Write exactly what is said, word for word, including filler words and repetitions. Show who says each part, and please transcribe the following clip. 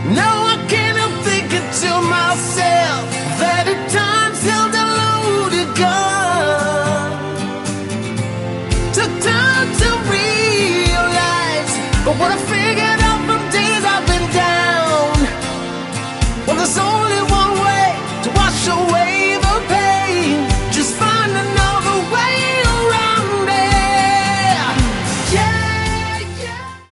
Speaker 1: Now I can't help thinking to myself that at times held a loaded gun. Took time to realize, but what I figured